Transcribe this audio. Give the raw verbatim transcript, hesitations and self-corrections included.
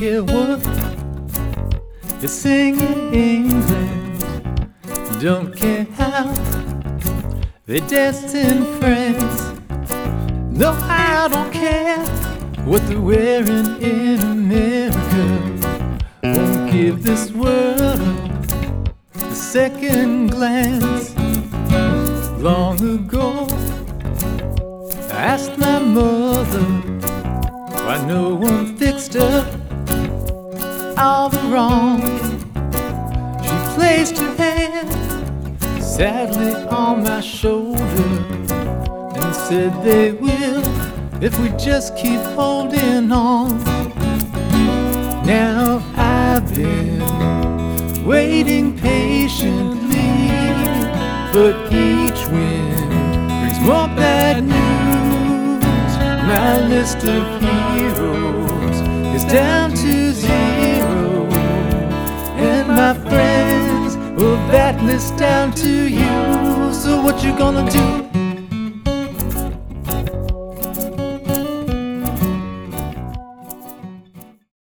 care what they sing in England, don't care how they dance in France. No, I don't care what they're wearing in America. Won't give this world a second glance. Long ago, I asked my mother why no one fixed up all the wrong. She placed her hand sadly on my shoulder and said they will if we just keep holding on. Now I've been waiting patiently, but each wind brings more bad news. My list of heroes is down to zero, and my friends, well, that list down to you. So what you gonna do?